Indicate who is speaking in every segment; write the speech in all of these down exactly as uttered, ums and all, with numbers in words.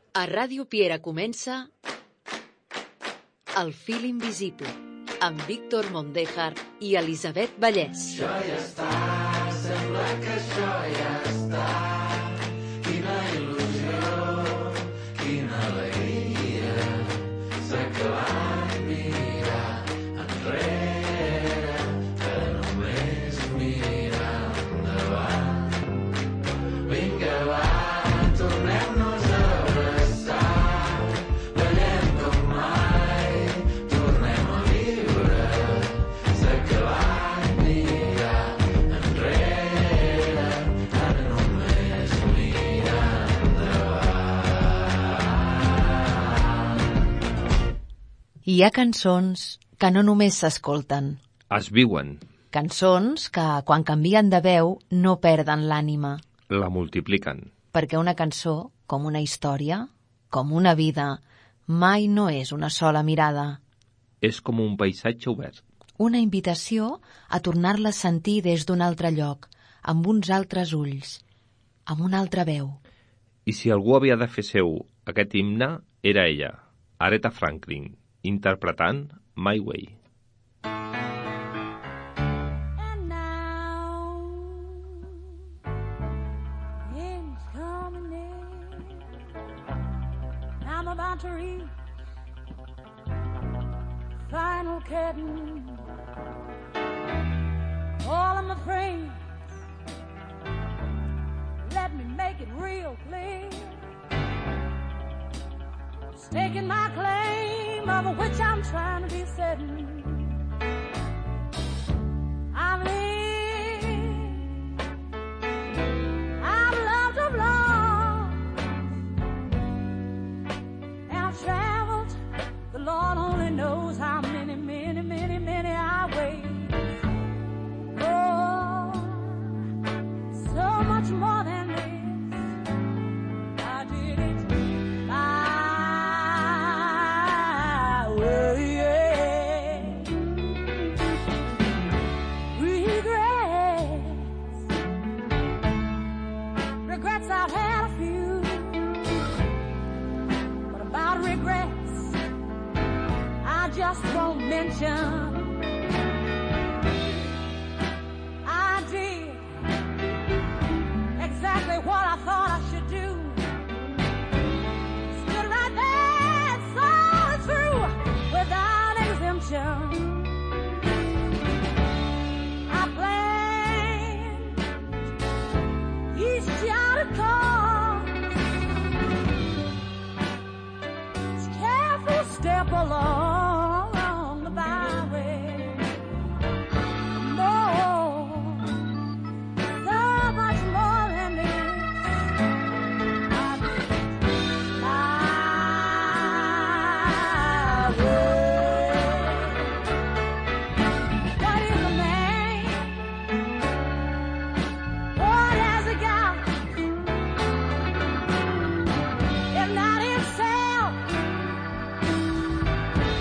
Speaker 1: A Ràdio Piera comença El fil invisible, amb Víctor Mondéjar i Elisabet Vallès.
Speaker 2: Això ja està, sembla que això ja està. Quina il·lusió, quina alegria. S'ha acabat mirar enrere, que només mirar endavant. Vinga, va, tornem-nos a abraçar. Ballem com mai, tornem a viure. S'ha acabat mirar enrere, ara només mirar endavant.
Speaker 3: Hi ha cançons que no només s'escolten.
Speaker 4: Es viuen,
Speaker 3: Cançons que, quan canvien de veu, no perden l'ànima.
Speaker 4: la multipliquen.
Speaker 3: Perquè una cançó, com una història, com una vida, mai no és una sola mirada.
Speaker 4: És com un paisatge obert.
Speaker 3: Una invitació a tornar-la a sentir des d'un altre lloc, amb uns altres ulls, amb una altra veu.
Speaker 4: I si algú havia de fer seu aquest himne, era ella, Aretha Franklin, interpretant My Way.
Speaker 5: And now it's coming in. I'm about to reach final curtain. All of my friends, let me make it real clear. Staking my claim of which I'm trying to be certain. I've lived, I've loved, I've lost, and I've traveled, the Lord only knows how many, many, many, many highways. Oh, so much more than this. I did it my way. Regrets, regrets I've had a few, but about regrets I just won't mention. I did exactly what I thought I should do. Stood right there and saw it through without exemption. I planned each charted course, each careful step along the byway. More, so much more than this. I did my way. What is a man? What has he got? If not himself,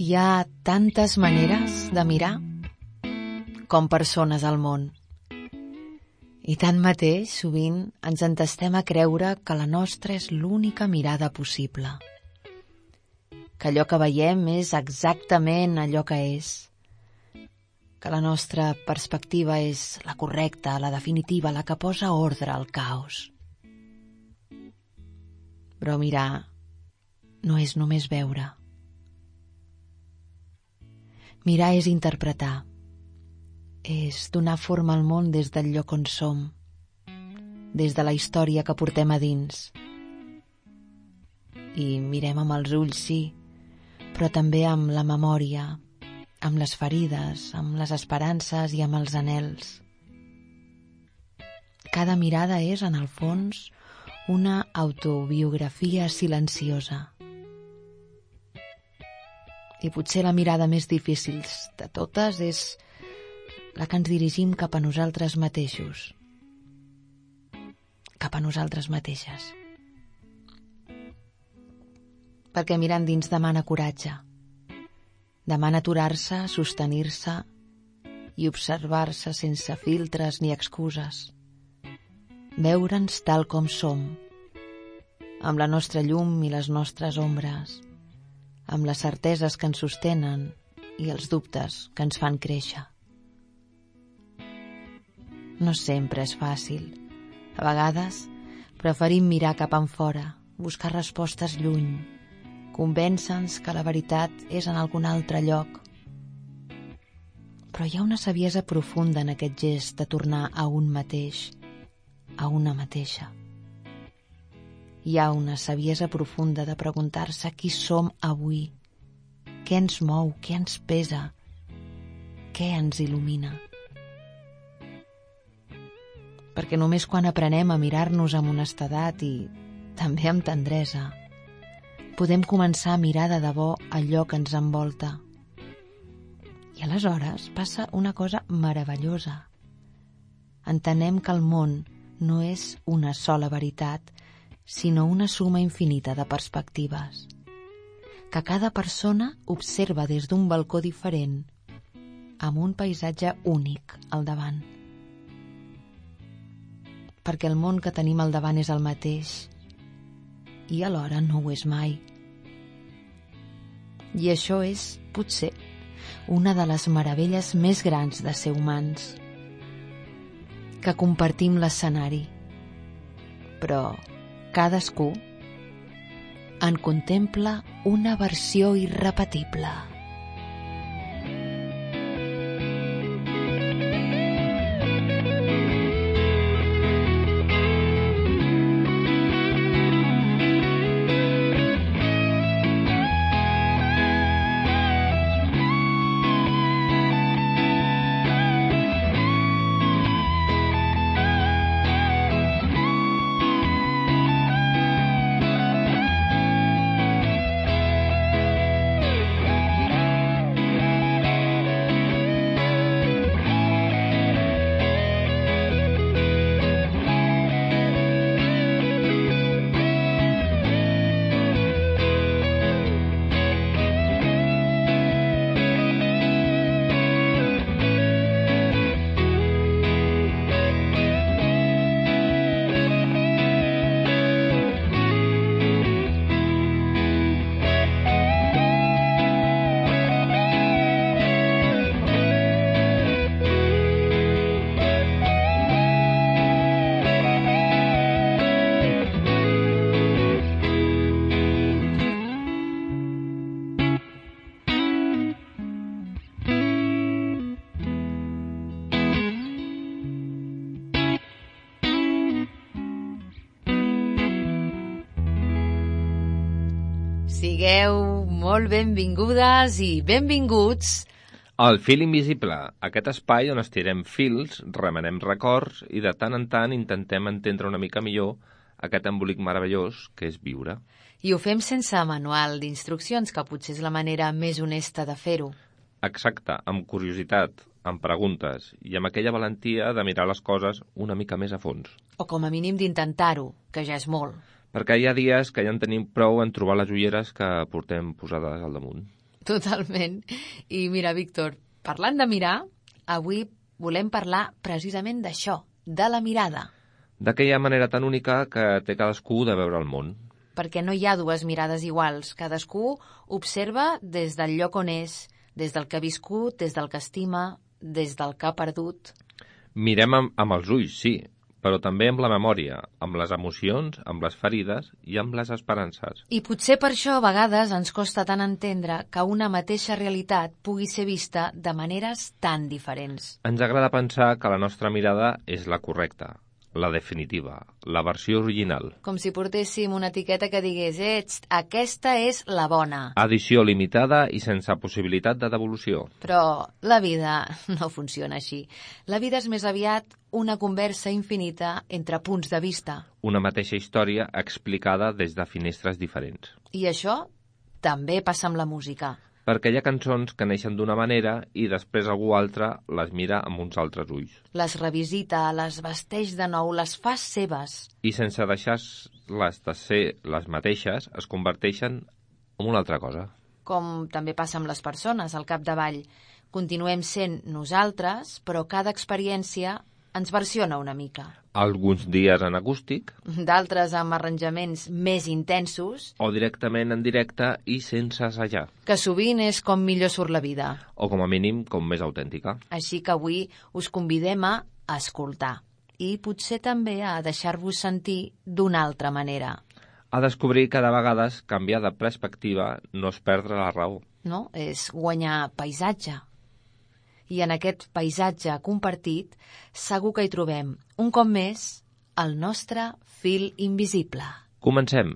Speaker 3: Hi ha tantes maneres de mirar com persones al món. I tanmateix, sovint ens entestem a creure que la nostra és l'única mirada possible. Que allò que veiem és exactament allò que és. Que la nostra perspectiva és la correcta, la definitiva, la que posa ordre al caos. Però mirar no és només veure. Mirar és interpretar. És donar forma al món des del lloc on som, des de la història que portem a dins. I mirem amb els ulls, sí, però també amb la memòria, amb les ferides, amb les esperances i amb els anhels. Cada mirada és, en el fons, una autobiografia silenciosa. I potser la mirada més difícil de totes és la que ens dirigim cap a nosaltres mateixos, cap a nosaltres mateixes. Perquè mirar endins demana coratge, demana aturar-se, sostenir-se i observar-se sense filtres ni excuses. Veure'ns tal com som, amb la nostra llum i les nostres ombres, amb les certeses que ens sostenen i els dubtes que ens fan créixer. No sempre és fàcil. A vegades preferim mirar cap enfora, buscar respostes lluny, convèncer-nos que la veritat és en algun altre lloc. Però hi ha una saviesa profunda en aquest gest de tornar a un mateix, a una mateixa. Hi ha una saviesa profunda de preguntar-se qui som avui, què ens mou, què ens pesa, què ens il·lumina. Perquè només quan aprenem a mirar-nos amb honestedat i també amb tendresa, podem començar a mirar de debò allò que ens envolta. I aleshores passa una cosa meravellosa. Entenem que el món no és una sola veritat, sinó una suma infinita de perspectives. Que cada persona observa des d'un balcó diferent, amb un paisatge únic al davant. Perquè el món que tenim al davant és el mateix, i alhora no ho és mai. I això és, potser, una de les meravelles més grans de ser humans. Que compartim l'escenari, però cadascú en contempla una versió irrepetible. Sigueu molt benvingudes i benvinguts
Speaker 4: al Fil Invisible, aquest espai on estirem fils, remenem records i de tant en tant intentem entendre una mica millor aquest embolic meravellós que és viure.
Speaker 3: I ho fem sense manual d'instruccions, que potser és la manera més honesta de fer-ho.
Speaker 4: Exacte, amb curiositat, amb preguntes i amb aquella valentia de mirar les coses una mica més a fons.
Speaker 3: O com a mínim d'intentar-ho, que ja és molt.
Speaker 4: Perquè hi ha dies que ja en tenim prou en trobar les ulleres que portem posades al damunt.
Speaker 3: Totalment. I mira, Víctor, parlant de mirar, avui volem parlar precisament d'això, de la mirada.
Speaker 4: D'aquella manera tan única que té cadascú de veure el món.
Speaker 3: Perquè no hi ha dues mirades iguals. Cadascú observa des del lloc on és, des del que ha viscut, des del que estima, des del que ha perdut.
Speaker 4: Mirem amb, amb els ulls, sí, però també amb la memòria, amb les emocions, amb les ferides i amb les esperances.
Speaker 3: I potser per això a vegades ens costa tant entendre que una mateixa realitat pugui ser vista de maneres tan diferents.
Speaker 4: Ens agrada pensar que la nostra mirada és la correcta, la definitiva, la versió original.
Speaker 3: Com si portéssim una etiqueta que digués «Ets, aquesta és la bona».
Speaker 4: Edició limitada i sense possibilitat de devolució.
Speaker 3: Però la vida no funciona així. La vida és més aviat una conversa infinita entre punts de vista.
Speaker 4: Una mateixa història explicada des de finestres diferents.
Speaker 3: I això també passa amb la música.
Speaker 4: Perquè hi ha cançons que neixen d'una manera i després algú altre les mira amb uns altres ulls.
Speaker 3: Les revisita, les vesteix de nou, les fa seves.
Speaker 4: I sense deixar-les de ser les mateixes, es converteixen en una altra cosa.
Speaker 3: Com també passa amb les persones, al capdavall. Continuem sent nosaltres, però cada experiència ens versiona una mica.
Speaker 4: Alguns dies en acústic.
Speaker 3: D'altres amb arranjaments més intensos.
Speaker 4: O directament en directe i sense assajar.
Speaker 3: Que sovint és com millor surt la vida.
Speaker 4: O com a mínim com més autèntica.
Speaker 3: Així que avui us convidem a escoltar. I potser també a deixar-vos sentir d'una altra manera.
Speaker 4: A descobrir que de vegades canviar de perspectiva no és perdre la raó.
Speaker 3: No? És guanyar paisatge. I en aquest paisatge compartit segur que hi trobem, un cop més, el nostre fil invisible.
Speaker 4: Comencem.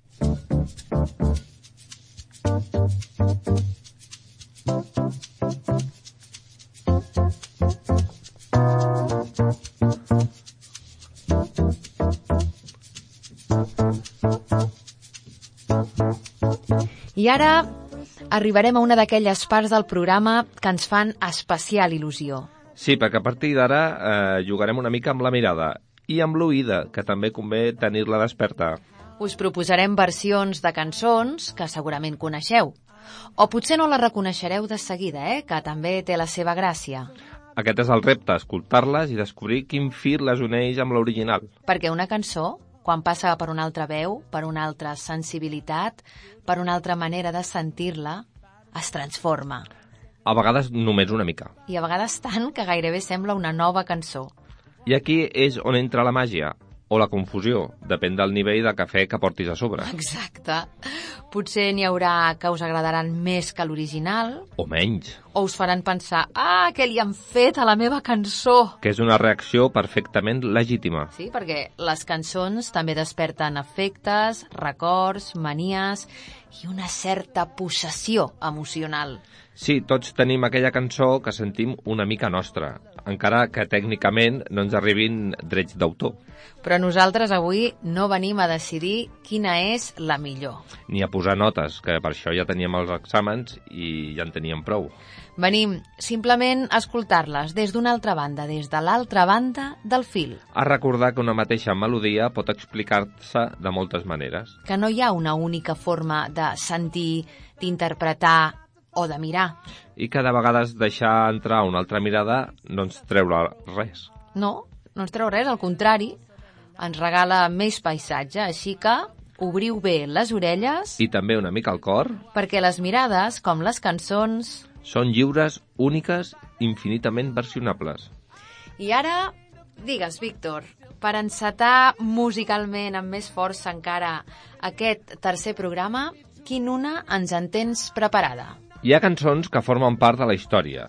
Speaker 3: I ara arribarem a una d'aquelles parts del programa que ens fan especial il·lusió.
Speaker 4: Sí, perquè a partir d'ara eh, jugarem una mica amb la mirada i amb l'oïda, que també convé tenir-la desperta.
Speaker 3: Us proposarem versions de cançons que segurament coneixeu. O potser no les reconeixereu de seguida, eh? Que també té la seva gràcia.
Speaker 4: Aquest és el repte, escoltar-les i descobrir quin fil les uneix amb l'original.
Speaker 3: Perquè una cançó, quan passa per una altra veu, per una altra sensibilitat, per una altra manera de sentir-la, es transforma.
Speaker 4: A vegades només una mica.
Speaker 3: I a vegades tant que gairebé sembla una nova cançó.
Speaker 4: I aquí és on entra la màgia, o la confusió, depèn del nivell de cafè que portis a sobre.
Speaker 3: Exacte. Potser n'hi haurà que us agradaran més que l'original.
Speaker 4: O menys.
Speaker 3: O us faran pensar, ah, què li han fet a la meva cançó?
Speaker 4: Que és una reacció perfectament legítima.
Speaker 3: Sí, perquè les cançons també desperten afectes, records, manies i una certa possessió emocional.
Speaker 4: Sí, tots tenim aquella cançó que sentim una mica nostra, encara que tècnicament no ens arribin drets d'autor.
Speaker 3: Però nosaltres avui no venim a decidir quina és la millor.
Speaker 4: Ni a posar notes, que per això ja teníem els exàmens i ja en teníem prou.
Speaker 3: Venim simplement a escoltar-les des d'una altra banda, des de l'altra banda del fil.
Speaker 4: A recordar que una mateixa melodia pot explicar-se de moltes maneres.
Speaker 3: Que no hi ha una única forma de sentir, d'interpretar o de mirar.
Speaker 4: I que de vegades deixar entrar una altra mirada no ens treurà res.
Speaker 3: No, no ens treu res, al contrari, ens regala més paisatge, així que obriu bé les orelles...
Speaker 4: I també una mica el cor...
Speaker 3: Perquè les mirades, com les cançons...
Speaker 4: Són lliures, úniques, infinitament versionables.
Speaker 3: I ara, digues, Víctor, per encetar musicalment amb més força encara aquest tercer programa, quin una ens en tens preparada?
Speaker 4: Hi ha cançons que formen part de la història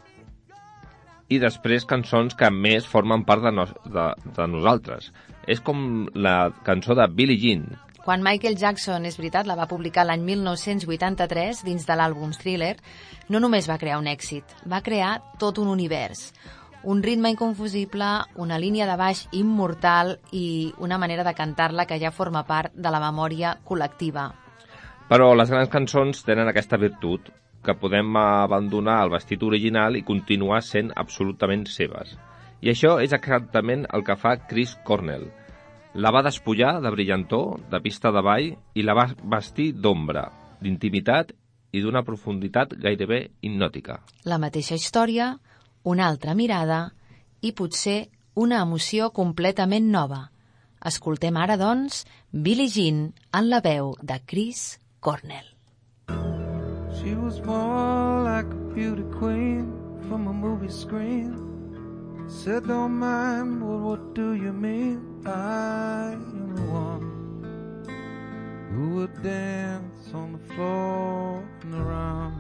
Speaker 4: i després cançons que més formen part de, no, de, de nosaltres. És com la cançó de Billie Jean.
Speaker 3: Quan Michael Jackson, és veritat, la va publicar l'any mil nou-cents vuitanta-tres dins de l'àlbum Thriller, no només va crear un èxit, va crear tot un univers. Un ritme inconfusible, una línia de baix immortal i una manera de cantar-la que ja forma part de la memòria col·lectiva.
Speaker 4: Però les grans cançons tenen aquesta virtut, que podem abandonar el vestit original i continuar sent absolutament seves. I això és exactament el que fa Chris Cornell. La va despullar de brillantor, de pista de ball, i la va vestir d'ombra, d'intimitat i d'una profunditat gairebé hipnòtica.
Speaker 3: La mateixa història, una altra mirada i potser una emoció completament nova. Escoltem ara, doncs, Billie Jean en la veu de Chris Cornell.
Speaker 2: She was more like a beauty queen from a movie screen. Said don't mind, but what do you mean? I am the one who would dance on the floor and around.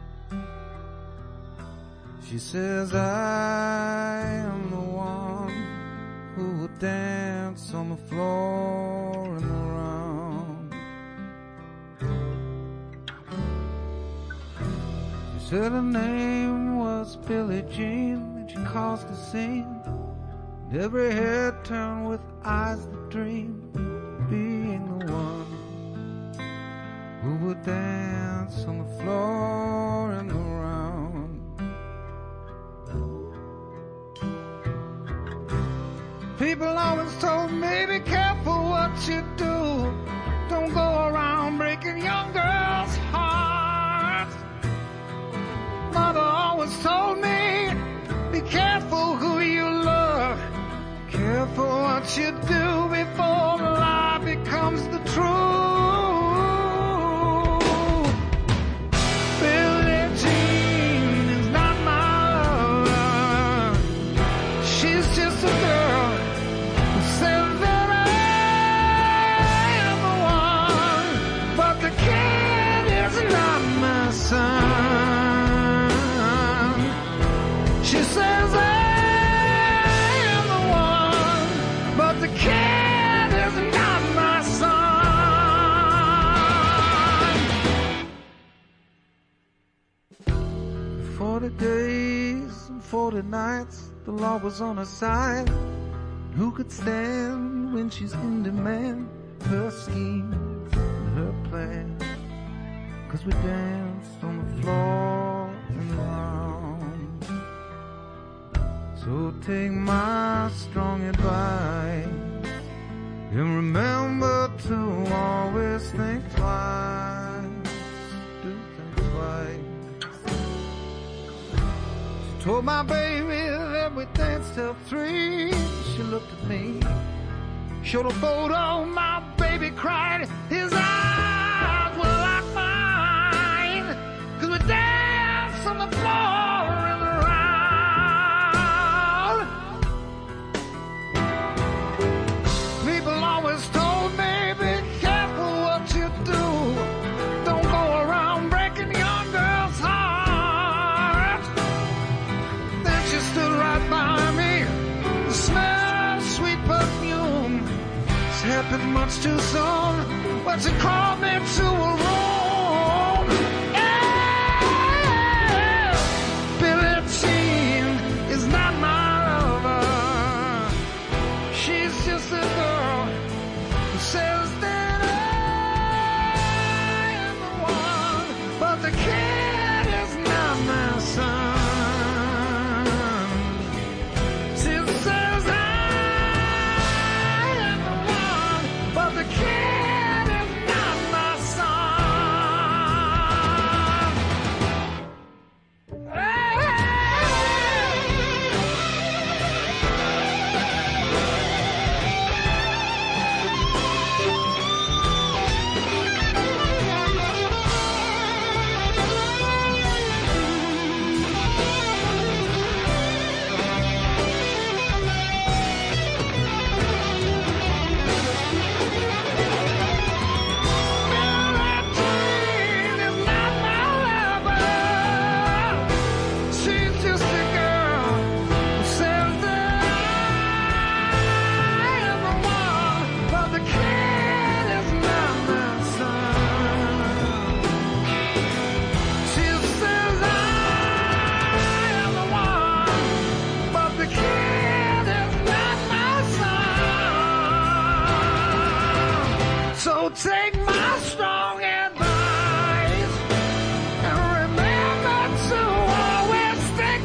Speaker 2: She says I am the one who would dance on the floor and around. She said her name was Billie Jean, and she caused a scene. And every head turned with eyes that dream, being the one who would dance on the floor and around. People always told me, be careful what you do. Don't go around breaking young girls' hearts. Mother always told me, be careful who you love. Careful what you do before the lie becomes the truth. Billie Jean is not my lover. She's just a girl who says that I am the one, but the kid is not my son. She says I am the one, but the kid is not my son. Forty days and forty nights, the law was on her side. Who could stand when she's in demand? Her schemes and her plans. 'Cause we danced on the floor and around. So take my strong advice and remember to always think twice. Do think twice. She told my baby that we danced till three. She looked at me, showed a photo, my baby cried. His eyes were like mine, 'cause we danced on the floor and around. People always told me, be careful what you do. Don't go around breaking young girls' hearts. Then she stood right by me, the smell of sweet perfume. This happened much too soon, but she called me to a room. Yeah, Billie Jean is not my lover. She's just a girl who says that I am the one, but the kid is not my son. She says I am the one, but the kid is not my son. Take my strong advice and remember to always think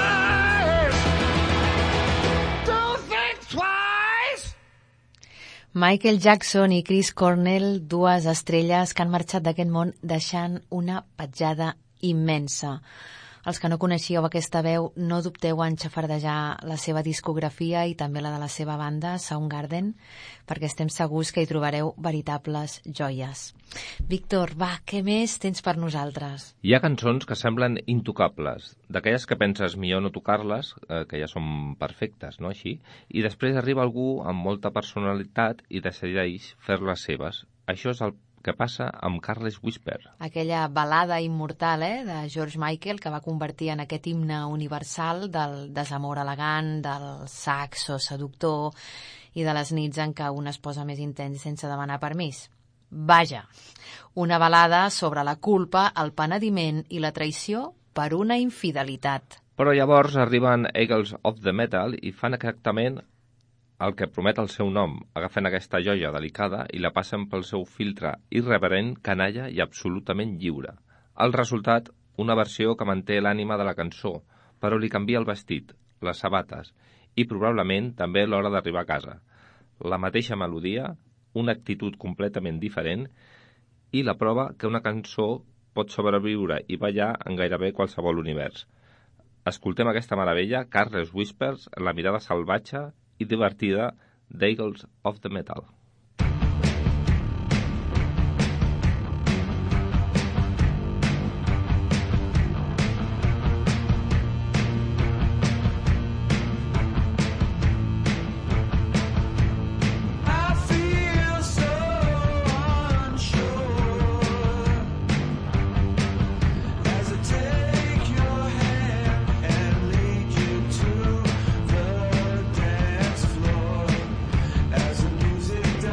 Speaker 2: twice. Don't think twice.
Speaker 3: Michael Jackson i Chris Cornell, dues estrelles que han marxat d'aquest món deixant una petjada immensa. Els que no coneixíeu aquesta veu, no dubteu en xafardejar la seva discografia i també la de la seva banda, Soundgarden, perquè estem segurs que hi trobareu veritables joies. Víctor, va, què més tens per nosaltres?
Speaker 4: Hi ha cançons que semblen intocables, d'aquelles que penses millor no tocar-les, eh, que ja són perfectes, no així? I després arriba algú amb molta personalitat i decideix fer-les seves. Això és el que passa amb Careless Whisper.
Speaker 3: Aquella balada immortal eh, de George Michael que va convertir en aquest himne universal del desamor elegant, del saxo seductor i de les nits en què un es posa més intens sense demanar permís. Vaja, una balada sobre la culpa, el penediment i la traïció per una infidelitat.
Speaker 4: Però llavors arriben Eagles of the Metal i fan exactament el que promet el seu nom, agafen aquesta joia delicada i la passen pel seu filtre irreverent, canalla i absolutament lliure. El resultat, una versió que manté l'ànima de la cançó, però li canvia el vestit, les sabates i probablement també l'hora d'arribar a casa. La mateixa melodia, una actitud completament diferent i la prova que una cançó pot sobreviure i ballar en gairebé qualsevol univers. Escoltem aquesta meravella, Careless Whispers, la mirada salvatge i divertida d'Eagles of the Metal.
Speaker 6: As the music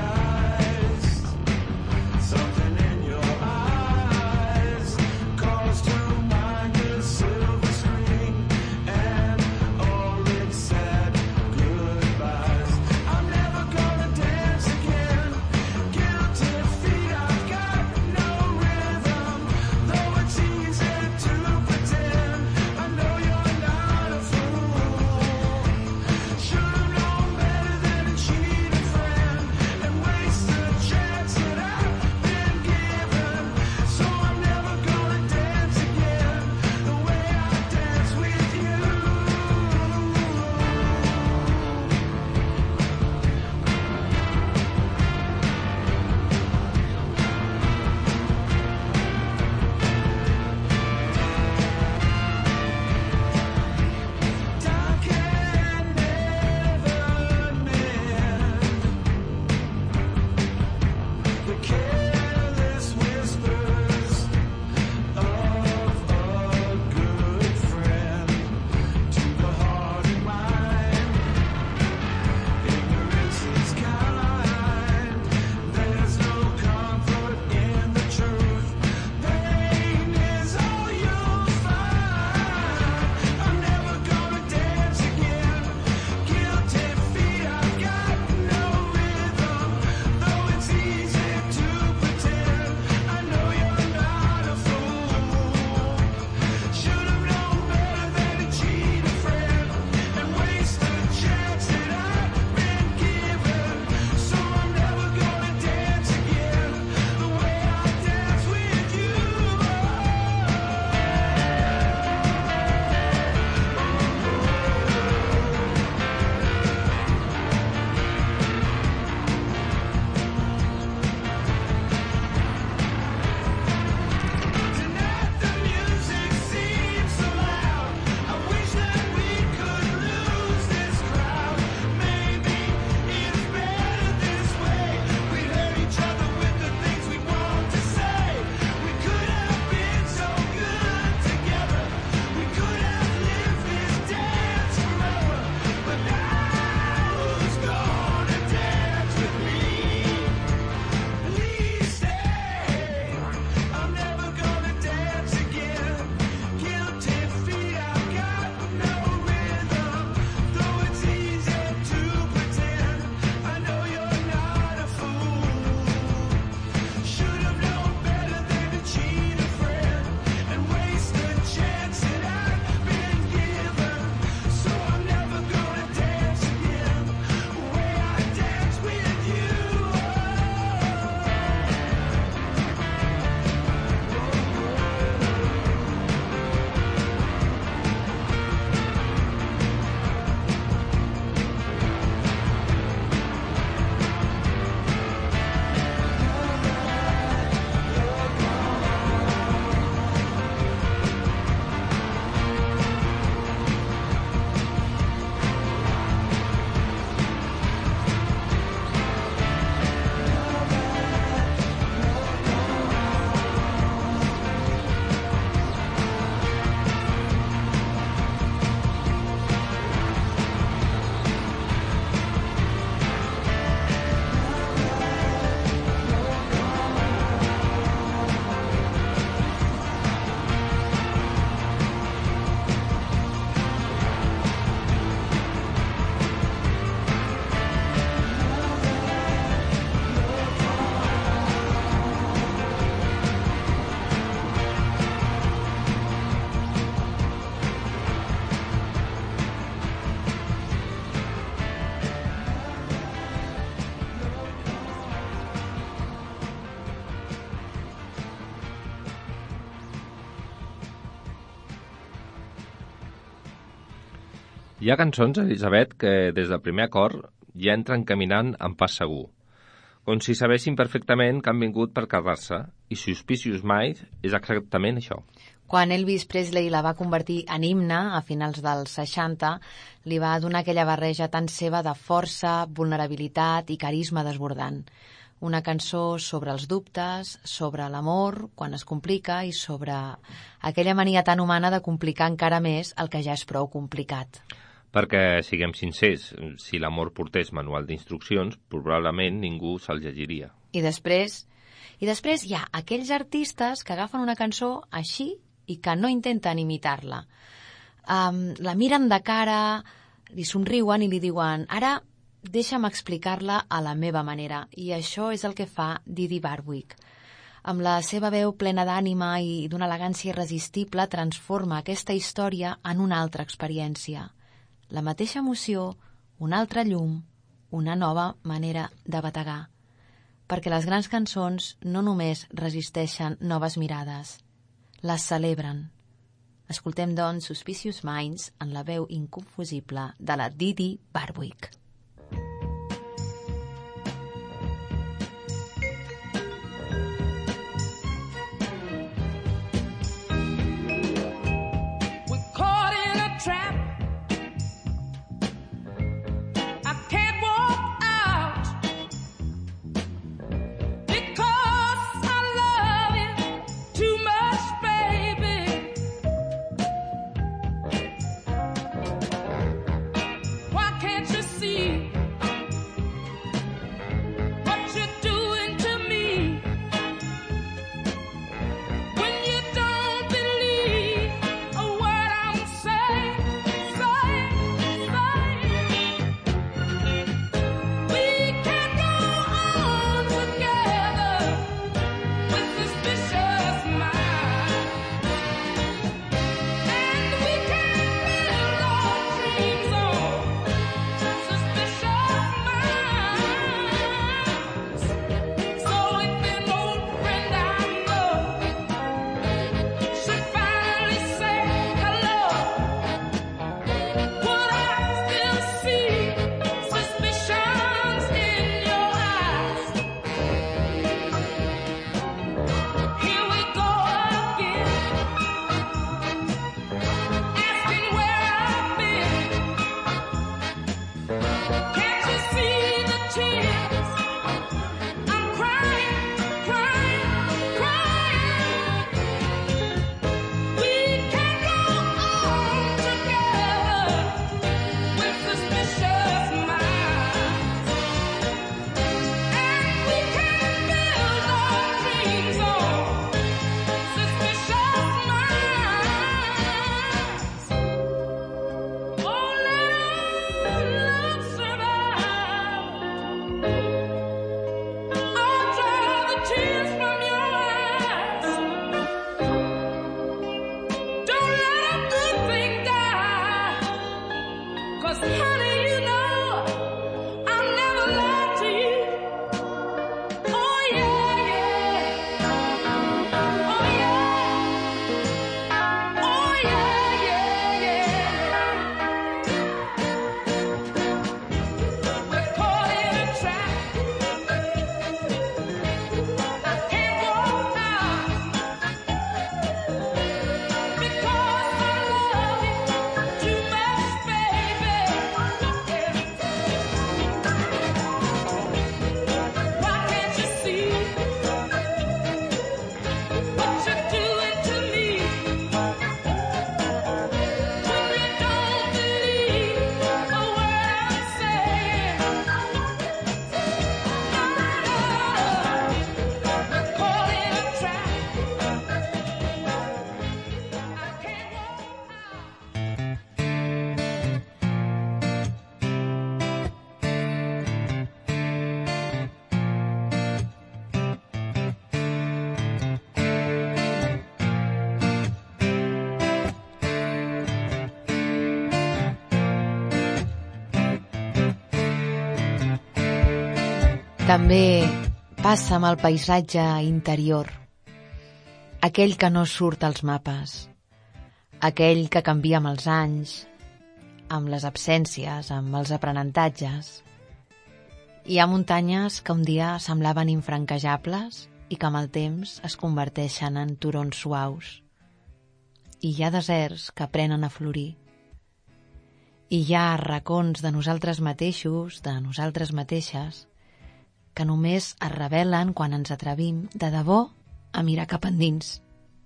Speaker 4: Hi ha cançons, Elisabet, que des del primer acord ja entren caminant en pas segur, com si sabessin perfectament que han vingut per quedar-se, i Suspicious Minds és exactament això.
Speaker 3: Quan Elvis Presley la va convertir en himne a finals dels seixanta, li va donar aquella barreja tan seva de força, vulnerabilitat i carisma desbordant. Una cançó sobre els dubtes, sobre l'amor, quan es complica, i sobre aquella mania tan humana de complicar encara més el que ja és prou complicat.
Speaker 4: Perquè, siguem sincers, si l'amor portés manual d'instruccions, probablement ningú se'l llegiria.
Speaker 3: I després, I després hi ha aquells artistes que agafen una cançó així i que no intenten imitar-la. Um, la miren de cara, li somriuen i li diuen «Ara deixa'm explicar-la a la meva manera». I això és el que fa Didi Barwick. Amb la seva veu plena d'ànima i d'una elegància irresistible transforma aquesta història en una altra experiència. La mateixa emoció, una altra llum, una nova manera de bategar. Perquè les grans cançons no només resisteixen noves mirades, les celebren. Escoltem, doncs, Suspicious Minds en la veu inconfusible de la Didi Barwick. També passa amb el paisatge interior, aquell que no surt als mapes, aquell que canvia amb els anys, amb les absències, amb els aprenentatges. Hi ha muntanyes que un dia semblaven infranquejables i que amb el temps es converteixen en turons suaus. I hi ha deserts que aprenen a florir. I hi ha racons de nosaltres mateixos, de nosaltres mateixes, que només es revelen quan ens atrevim de debò a mirar cap endins.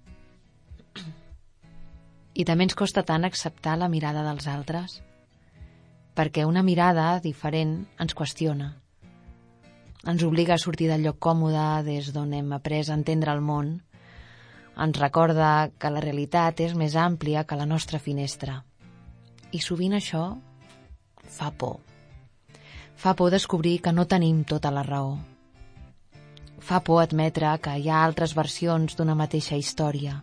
Speaker 3: I també ens costa tant acceptar la mirada dels altres, perquè una mirada diferent ens qüestiona. Ens obliga a sortir del lloc còmode des d'on hem après a entendre el món. Ens recorda que la realitat és més àmplia que la nostra finestra. I sovint això fa por. Fa por descobrir que no tenim tota la raó. Fa por admetre que hi ha altres versions d'una mateixa història.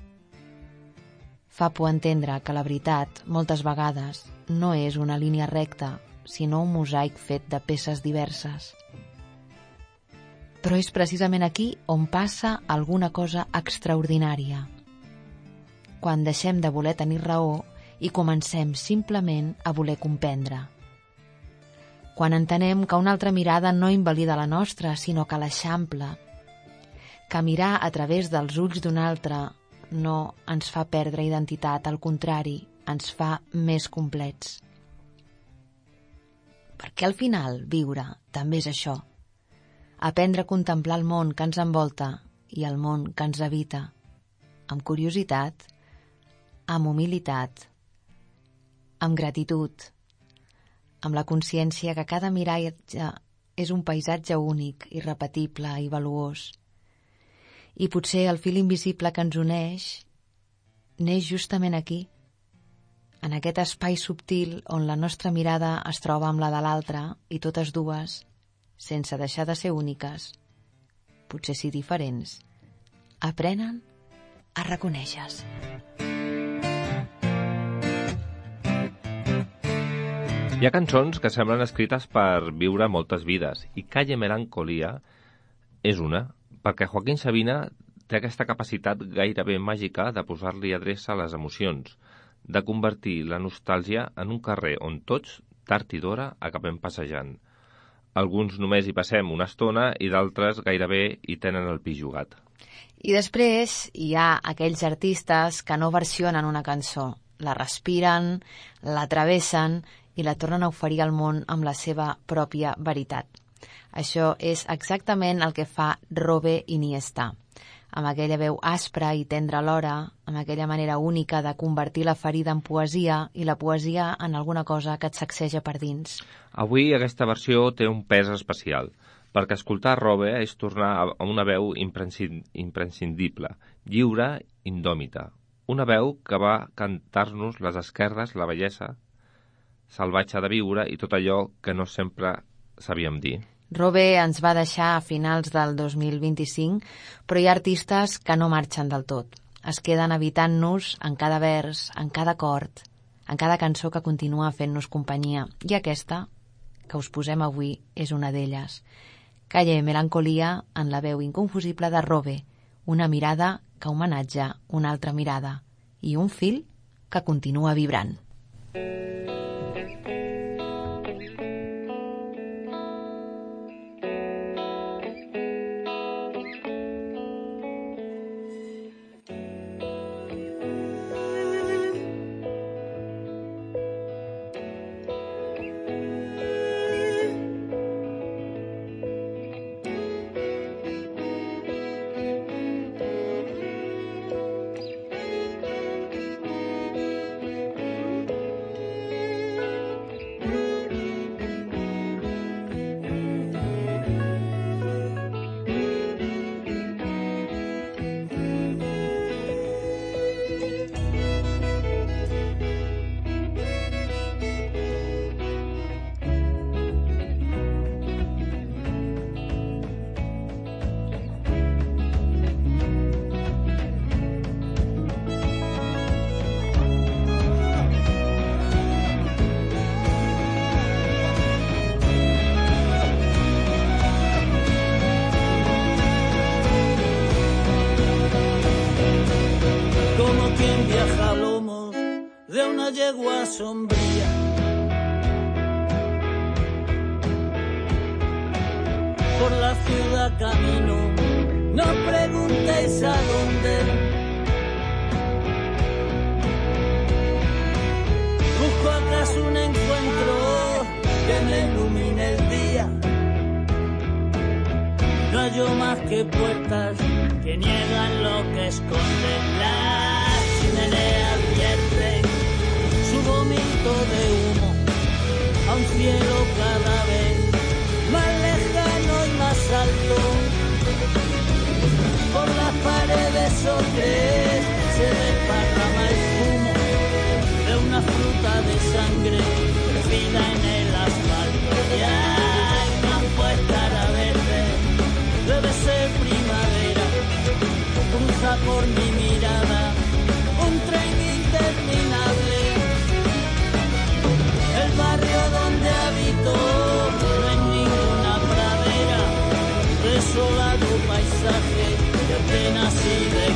Speaker 3: Fa por entendre que la veritat, moltes vegades, no és una línia recta, sinó un mosaic fet de peces diverses. Però és precisament aquí on passa alguna cosa extraordinària. Quan deixem de voler tenir raó i comencem simplement a voler comprendre. Quan entenem que una altra mirada no invalida la nostra, sinó que l'eixampla. Que mirar a través dels ulls d'un altre no ens fa perdre identitat, al contrari, ens fa més complets. Perquè al final viure també és això. Aprendre a contemplar el món que ens envolta i el món que ens habita, amb curiositat, amb humilitat, amb gratitud, amb la consciència que cada miratge és un paisatge únic, irrepetible i valuós. I potser el fil invisible que ens uneix neix justament aquí, en aquest espai subtil on la nostra mirada es troba amb la de l'altra i totes dues, sense deixar de ser úniques, potser sí diferents, aprenen a reconèixer-se.
Speaker 4: Hi ha cançons que semblen escrites per viure moltes vides, i Calle Melancolía és una, perquè Joaquín Sabina té aquesta capacitat gairebé màgica de posar-li adreça a les emocions, de convertir la nostàlgia en un carrer on tots, tard i d'hora, acabem passejant. Alguns només hi passem una estona i d'altres gairebé hi tenen el pis jugat.
Speaker 3: I després hi ha aquells artistes que no versionen una cançó, la respiren, la travessen i la tornen a oferir al món amb la seva pròpia veritat. Això és exactament el que fa Robe Iniesta, amb aquella veu aspra i tendra alhora, amb aquella manera única de convertir la ferida en poesia i la poesia en alguna cosa que et sacseja per dins.
Speaker 4: Avui aquesta versió té un pes especial, perquè escoltar Robe és tornar a una veu imprescindible, lliure, indòmita. Una veu que va cantar-nos les esquerdes, la bellesa salvatge de viure i tot allò que no sempre sabíem dir.
Speaker 3: Robe ens va deixar a finals del dos mil vint-i-cinc, però hi ha artistes que no marxen del tot. Es queden habitant-nos en cada vers, en cada acord, en cada cançó que continua fent-nos companyia. I aquesta, que us posem avui, és una d'elles. Calle Melancolía en la veu inconfusible de Robe, una mirada que homenatja una altra mirada i un fil que continua vibrant.
Speaker 6: Yegua sombría va camino, no preguntéis a dónde. Busco acaso un encuentro que me ilumine el día. No hallo más que puertas que niegan lo que esconden. Las chimeneas vierten su vómito de humo a un cielo cada vez más lejano y más alto. Por las paredes ocres se desparrama el zumo de una fruta de sangre crecida en el asfalto. Ya el campo estará verde, debe ser primavera, cruza por mi mirada un tren interminable. El barrio donde habito no es ninguna pradera, desolado paisaje de apenas y de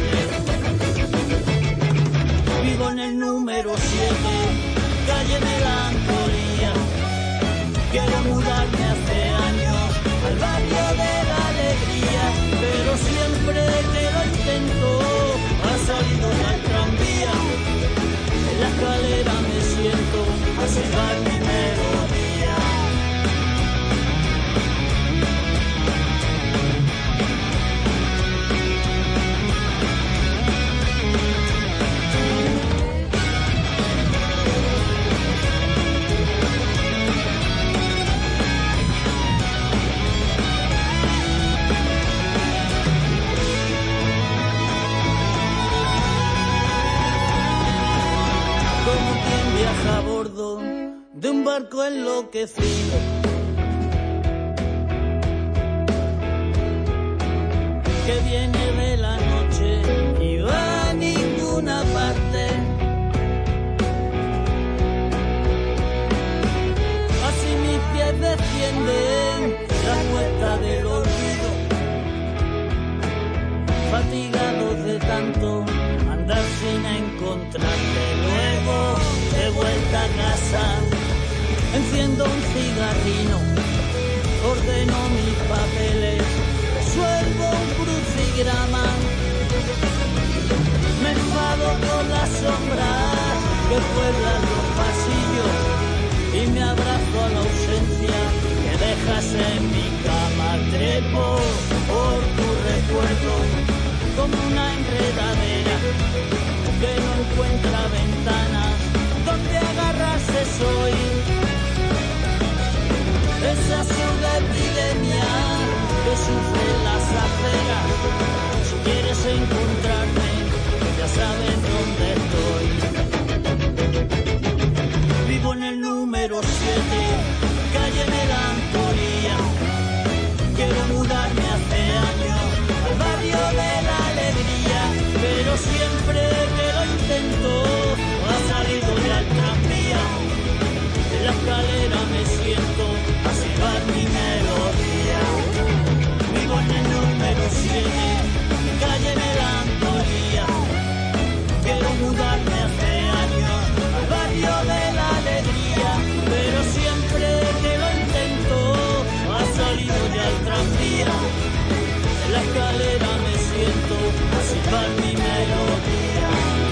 Speaker 6: cable. Vivo en el número siete, calle Melancolía. Quiero mudarme hace años al barrio de la alegría, pero siempre que lo intento ha salido ya el tranvía. En la escalera me siento a silbar mi melodía. A bordo de un barco enloquecido, que viene de la noche y va a ninguna parte. Así mis pies descienden la cuesta del olvido, fatigados de tanto andar sin encontrarte. Luego de vuelta a casa, enciendo un cigarrino, ordeno mis papeles, resuelvo un crucigrama. Me enfado con las sombras que pueblan los pasillos y me abrazo a la ausencia que dejas en mi cama. Trepo por tu recuerdo como una enredadera que no encuentra ventanas donde agarrarse. Soy esa sola epidemia que sufre las aceras. Si quieres encontrarme, ya sabes dónde estoy. Vivo en el número siete, calle Melancolía. Quiero mudarme hace años al barrio de la alegría, pero siempre que lo intento ha salido ya el tranvía. En la escalera me siento a silbar mi melodía. Vivo en el número siete, calle Melancolía. Quiero mudarme hace años al barrio de la alegría, pero siempre que lo intento ha salido ya el tranvía. En la escalera me siento a silbar mi melodía.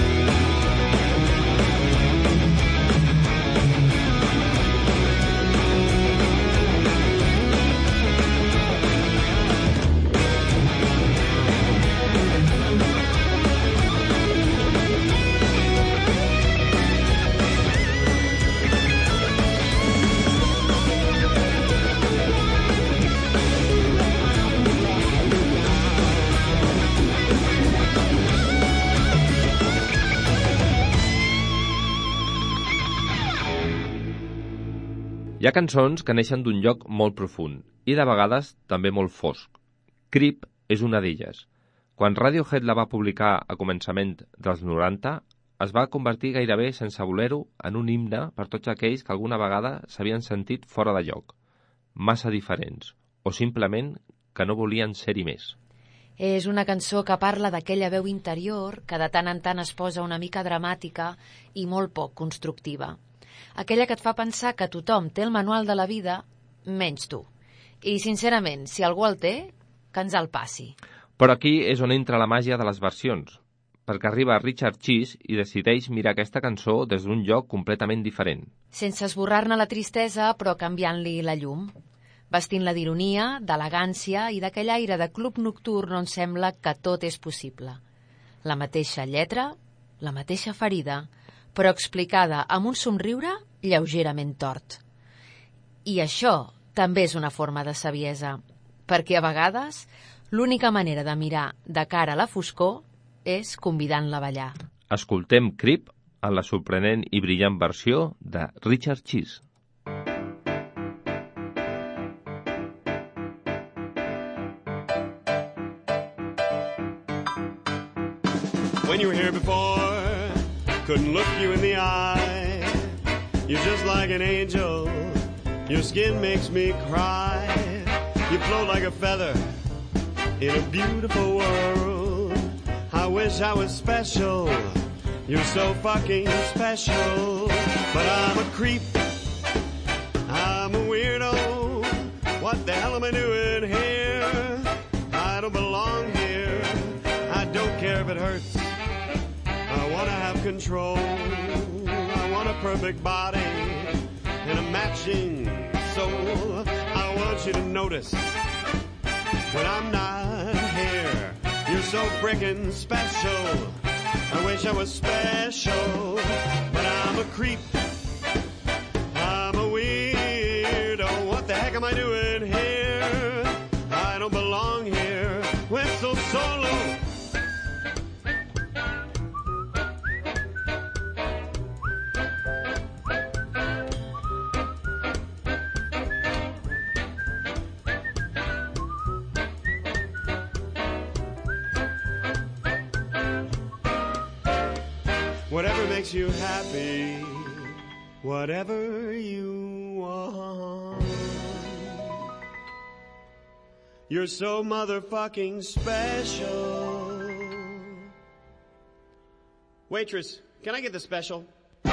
Speaker 4: Hi ha cançons que neixen d'un lloc molt profund i de vegades també molt fosc. Creep és una d'elles. Quan Radiohead la va publicar a començament dels noranta, es va convertir gairebé sense voler-ho en un himne per tots aquells que alguna vegada s'havien sentit fora de lloc, massa diferents, o simplement que no volien ser-hi més.
Speaker 3: És una cançó que parla d'aquella veu interior que de tant en tant es posa una mica dramàtica i molt poc constructiva. Aquella que et fa pensar que tothom té el manual de la vida, menys tu, I, sincerament, si algú el té, que ens el passi.
Speaker 4: Però aquí és on entra la màgia de les versions, perquè arriba Richard Cheese i decideix mirar aquesta cançó des d'un lloc completament diferent.
Speaker 3: Sense esborrar-ne la tristesa, però canviant-li la llum. Vestint-la d'ironia, d'elegància i d'aquell aire de club nocturn on sembla que tot és possible. La mateixa lletra, la mateixa ferida, però explicada amb un somriure lleugerament tort. I això també és una forma de saviesa, perquè a vegades l'única manera de mirar de cara a la foscor és convidant-la a ballar.
Speaker 4: Escoltem Creep en la sorprenent i brillant versió de Richard Cheese.
Speaker 7: When you were here before, couldn't look you in the eye. You're just like an angel, your skin makes me cry. You float like a feather in a beautiful world. I wish I was special, you're so fucking special. But I'm a creep, I'm a weirdo. What the hell am I doing here? I don't belong here, I don't care if it hurts. I wanna have control, I want a perfect body and a matching soul. I want you to notice when I'm not here, you're so frickin' special. I wish I was special, but I'm a creep, I'm a weirdo. What the heck am I doing here? I don't belong here. Whistle solo. Whatever makes you happy, whatever you want. You're so motherfucking special. Waitress, can I get the special?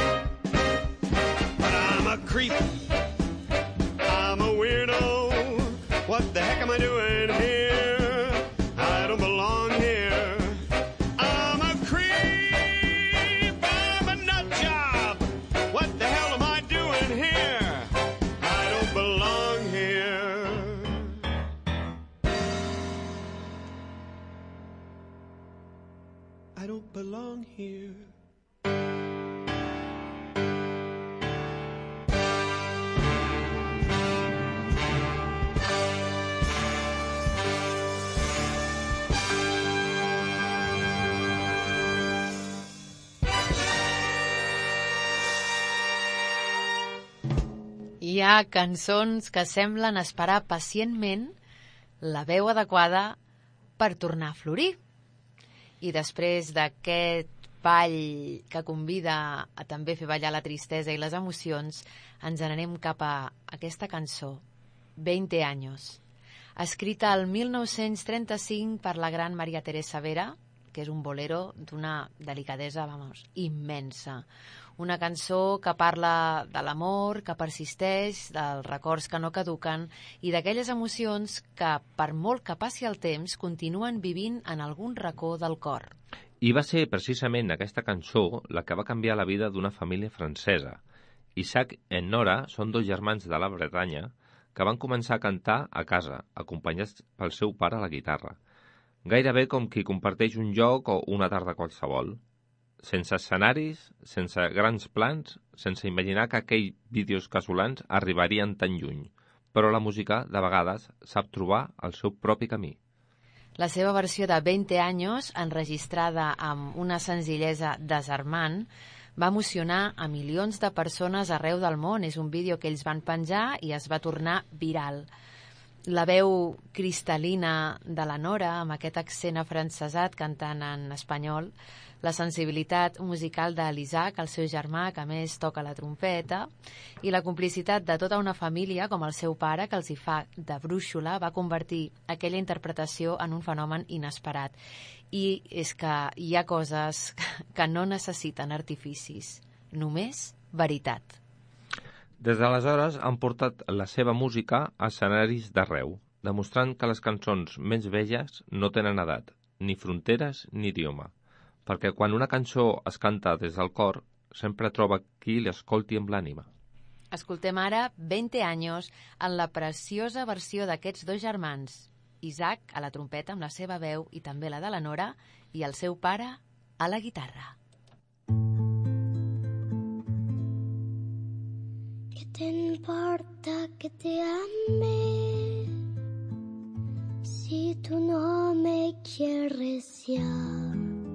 Speaker 7: But I'm a creep, I'm a weirdo. What the heck am I doing here? I don't belong here. I don't belong here.
Speaker 3: Hi ha cançons que semblen esperar pacientment la veu adequada per tornar a florir. I després d'aquest ball que convida a també fer ballar la tristesa i les emocions, ens n'anem cap a aquesta cançó, veinte años, escrita el mil nou-cents trenta-cinc per la gran Maria Teresa Vera, que és un bolero d'una delicadesa, vamos, immensa. Una cançó que parla de l'amor, que persisteix, dels records que no caduquen i d'aquelles emocions que, per molt que passi el temps, continuen vivint en algun racó del cor.
Speaker 4: I va ser precisament aquesta cançó la que va canviar la vida d'una família francesa. Isaac i Nora són dos germans de la Bretanya que van començar a cantar a casa, acompanyats pel seu pare a la guitarra. Gairebé com qui comparteix un lloc o una tarda qualsevol. Sense escenaris, sense grans plans, sense imaginar que aquells vídeos casolans arribarien tan lluny. Però la música, de vegades, sap trobar el seu propi camí.
Speaker 3: La seva versió de veinte años, enregistrada amb una senzillesa desarmant, va emocionar a milions de persones arreu del món. És un vídeo que ells van penjar i es va tornar viral. La veu cristal·lina de la Nora, amb aquest accent afrancesat cantant en espanyol, la sensibilitat musical de l'Isaac, el seu germà, que a més toca la trompeta, i la complicitat de tota una família, com el seu pare, que els hi fa de brúixola, va convertir aquella interpretació en un fenomen inesperat. I és que hi ha coses que no necessiten artificis, només veritat.
Speaker 4: Des d'aleshores han portat la seva música a escenaris d'arreu, demostrant que les cançons més velles no tenen edat, ni fronteres ni idioma, perquè quan una cançó es canta des del cor, sempre troba qui l'escolti amb l'ànima.
Speaker 3: Escoltem ara veinte años en la preciosa versió d'aquests dos germans, Isaac a la trompeta amb la seva veu i també la de la Nora, i el seu pare a la guitarra.
Speaker 8: ¿Qué te importa que te ame si tú no me quieres ya?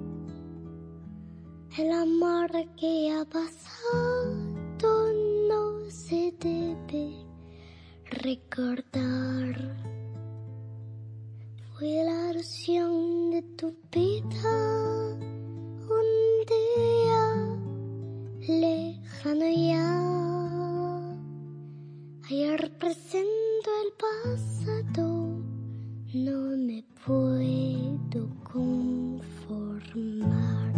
Speaker 8: El amor que ha pasado no se debe recordar. Fue la ilusión de tu vida un día lejano ya. Ayer presento el pasado, no me puedo conformar.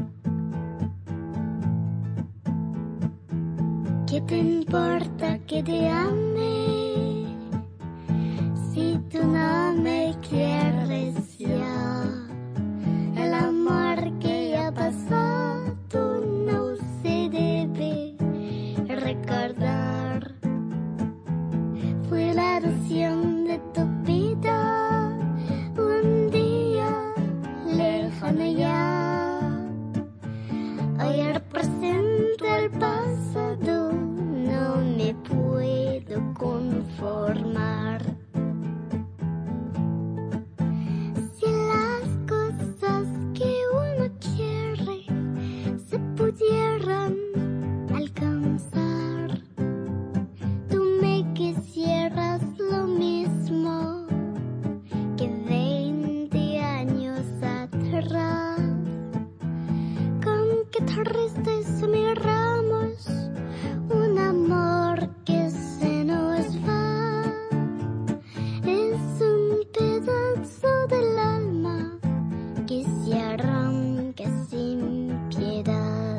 Speaker 8: ¿Qué te importa que te ame si tú no me quieres ya? El amor que ya ha pasado no se debe recordar. Fue la ilusión de tu vida un día lejano ya. Ayer presento el pasado, no me puedo conformar. Si las cosas que uno quiere se pudieran alcanzar, tú me quisieras lo mismo que veinte años atrás. Con qué tristeza miramos un amor que se nos va. Es un pedazo del alma que se arranca sin piedad.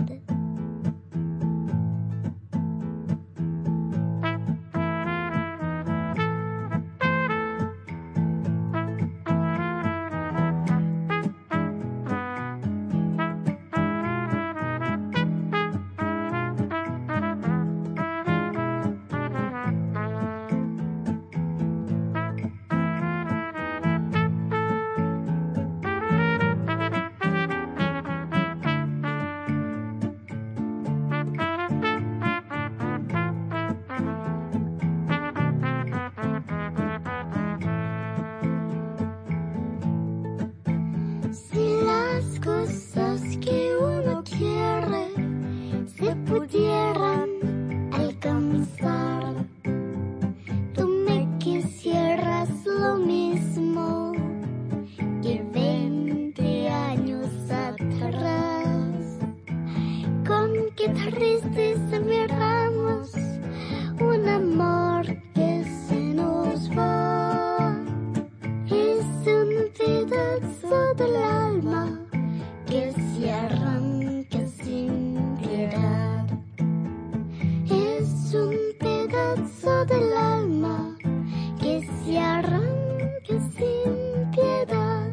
Speaker 8: Si las cosas que uno quiere se pudieran alcanzar, tú me quisieras lo mismo que veinte años atrás. Con qué tristeza miramos un amor que se nos va. Es un pedazo del alma que se arranca sin piedad. Es un pedazo del alma que se arranca sin piedad.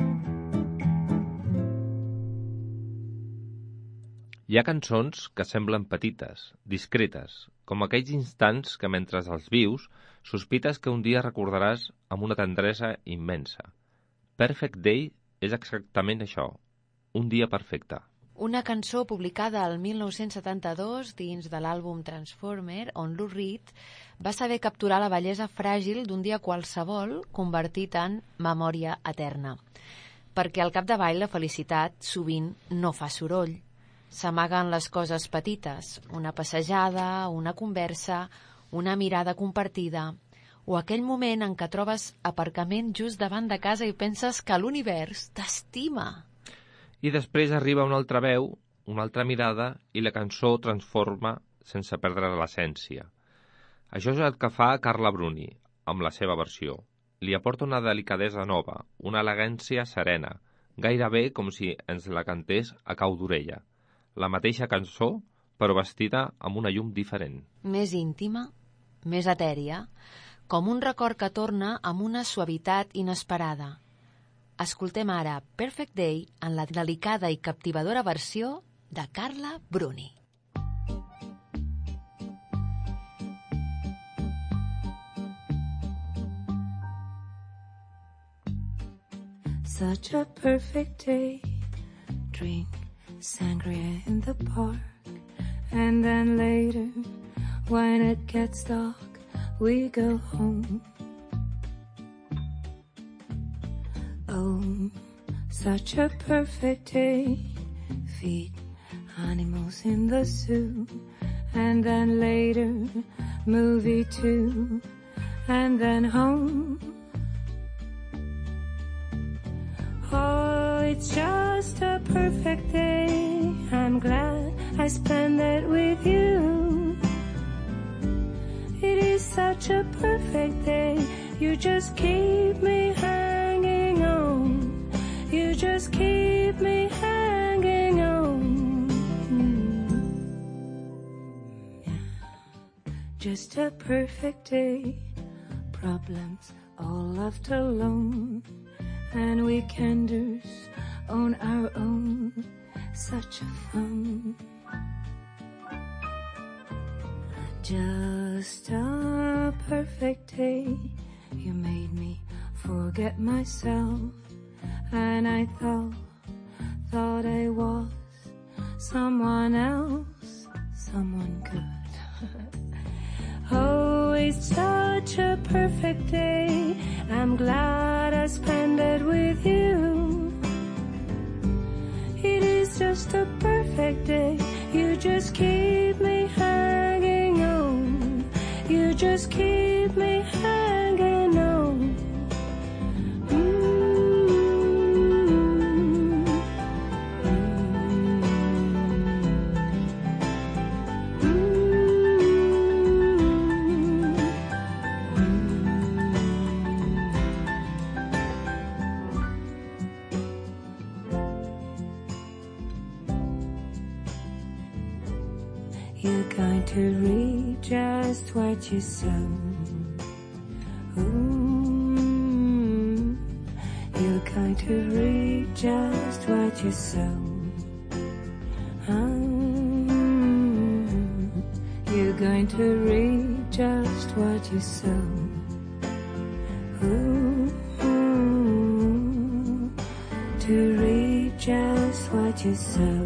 Speaker 4: Hi ha cançons que semblen petites, discretes, com aquells instants que mentre els vius sospites que un dia recordaràs amb una tendresa immensa. Perfect Day és exactament això, un dia perfecte.
Speaker 3: Una cançó publicada el mil nou-cents setanta-dos dins de l'àlbum Transformer, on Lou Reed va saber capturar la bellesa fràgil d'un dia qualsevol convertit en memòria eterna. Perquè al capdavall la felicitat sovint no fa soroll. S'amaguen les coses petites, una passejada, una conversa, una mirada compartida, o aquell moment en què trobes aparcament just davant de casa i penses que l'univers t'estima.
Speaker 4: I després arriba una altra veu, una altra mirada, i la cançó transforma sense perdre l'essència. Això és el que fa Carla Bruni, amb la seva versió. Li aporta una delicadesa nova, una elegància serena, gairebé com si ens la cantés a cau d'orella. La mateixa cançó, però vestida amb una llum diferent.
Speaker 3: Més íntima, més etèria, com un record que torna amb una suavitat inesperada. Escoltem ara Perfect Day en la delicada i captivadora versió de Carla Bruni.
Speaker 9: Such a perfect day. Drink sangria in the park. And then later, when it gets dark, we go home. Oh, such a perfect day. Feed animals in the zoo. And then later, movie too. And then home. Oh, it's just a perfect day. I'm glad I spent it with you. It is such a perfect day. You just keep me hanging on. You just keep me hanging on. Yeah. Just a perfect day. Problems all left alone. And weekenders on our own, such a fun. Just a perfect day. You made me forget myself, and I thought, thought I was someone else, someone good. Oh, it's such a perfect day. I'm glad I spent it with you. It is just a perfect day. You just keep me hanging on. You just keep me hanging on. You're going to reap just what you sow. Ooh, you're going to reap just what you sow. Um, you're going to reap just what you sow. Ooh, to reap just what you sow.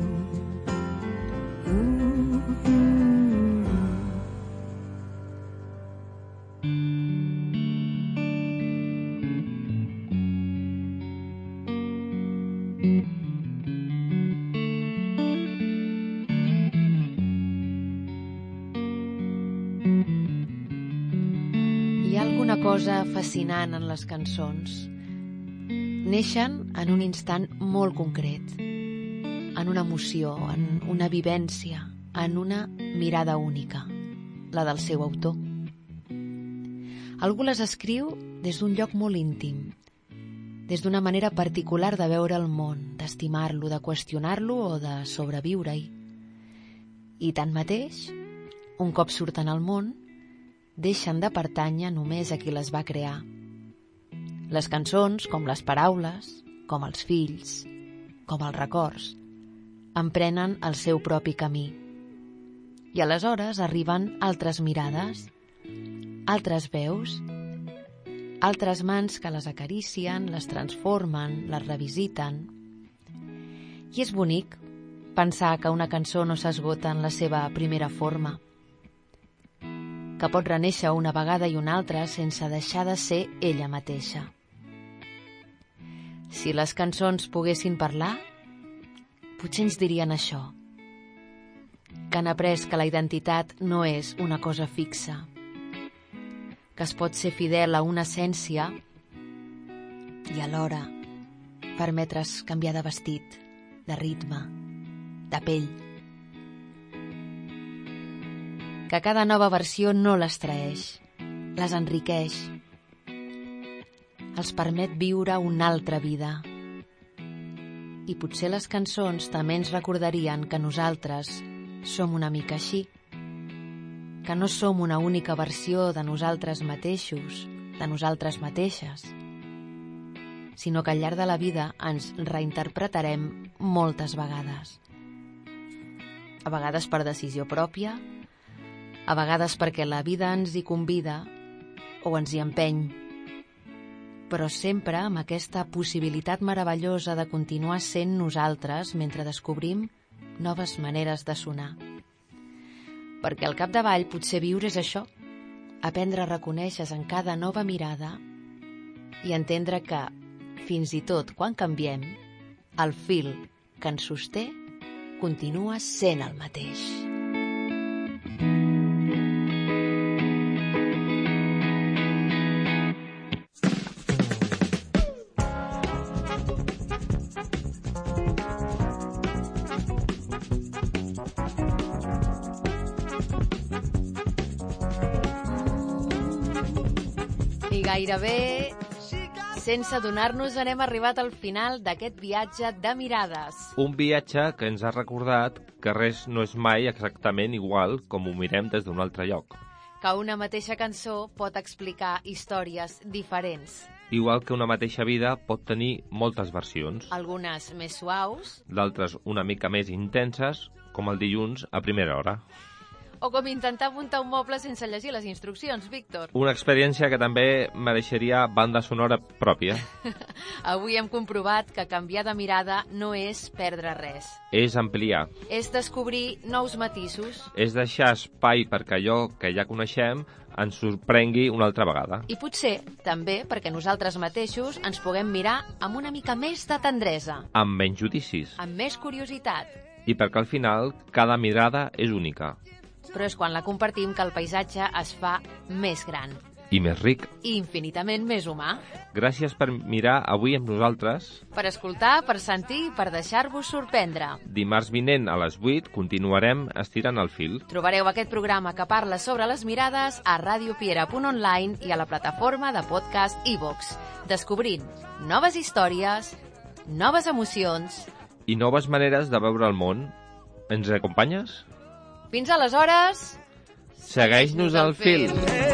Speaker 3: Hi ha alguna cosa fascinant en les cançons. Neixen en un instant molt concret, en una emoció, en una vivència, en una mirada única, la del seu autor. Algú les escriu des d'un lloc molt íntim, des d'una manera particular de veure el món, d'estimar-lo, de qüestionar-lo o de sobreviure-hi. I tanmateix, un cop surten al món, deixen de pertànyer només a qui les va crear. Les cançons, com les paraules, com els fills, com els records, emprenen el seu propi camí. I aleshores arriben altres mirades, altres veus, altres mans que les acaricien, les transformen, les revisiten. I és bonic pensar que una cançó no s'esgota en la seva primera forma, que pot renéixer una vegada i una altra sense deixar de ser ella mateixa. Si les cançons poguessin parlar, potser ens dirien això, que han après que la identitat no és una cosa fixa, que es pot ser fidel a una essència i alhora permetre's canviar de vestit, de ritme, de pell. Que cada nova versió no les traeix, les enriqueix, els permet viure una altra vida. I potser les cançons també ens recordarien que nosaltres som una mica així, que no som una única versió de nosaltres mateixos, de nosaltres mateixes, sinó que al llarg de la vida ens reinterpretarem moltes vegades. A vegades per decisió pròpia, a vegades perquè la vida ens hi convida o ens hi empeny, però sempre amb aquesta possibilitat meravellosa de continuar sent nosaltres mentre descobrim noves maneres de sonar. Perquè al capdavall potser viure és això, aprendre a reconèixer en cada nova mirada i entendre que, fins i tot quan canviem, el fil que ens sosté continua sent el mateix. I gairebé, sense adonar-nos, anem arribat al final d'aquest viatge de mirades.
Speaker 4: Un viatge que ens ha recordat que res no és mai exactament igual com ho mirem des d'un altre lloc.
Speaker 3: Que una mateixa cançó pot explicar històries diferents.
Speaker 4: Igual que una mateixa vida pot tenir moltes versions.
Speaker 3: Algunes més suaus.
Speaker 4: D'altres una mica més intenses, com el dilluns a primera hora.
Speaker 3: O com intentar muntar un moble sense llegir les instruccions, Víctor.
Speaker 4: Una experiència que també mereixeria banda sonora pròpia.
Speaker 3: Avui hem comprovat que canviar de mirada no és perdre res.
Speaker 4: És ampliar.
Speaker 3: És descobrir nous matisos.
Speaker 4: És deixar espai perquè allò que ja coneixem ens sorprengui una altra vegada.
Speaker 3: I potser també perquè nosaltres mateixos ens puguem mirar amb una mica més de tendresa.
Speaker 4: Amb menys judicis.
Speaker 3: Amb més curiositat.
Speaker 4: I perquè al final cada mirada és única.
Speaker 3: Però és quan la compartim que el paisatge es fa més gran.
Speaker 4: I més ric.
Speaker 3: I infinitament més humà.
Speaker 4: Gràcies per mirar avui amb nosaltres.
Speaker 3: Per escoltar, per sentir i per deixar-vos sorprendre.
Speaker 4: Dimarts vinent a les vuit continuarem estirant el fil.
Speaker 3: Trobareu aquest programa que parla sobre les mirades a radiopiera punt online i a la plataforma de podcast iVox, descobrint noves històries, noves emocions
Speaker 4: i noves maneres de veure el món. Ens acompanyes?
Speaker 3: Fins aleshores,
Speaker 4: segueix-nos al fil.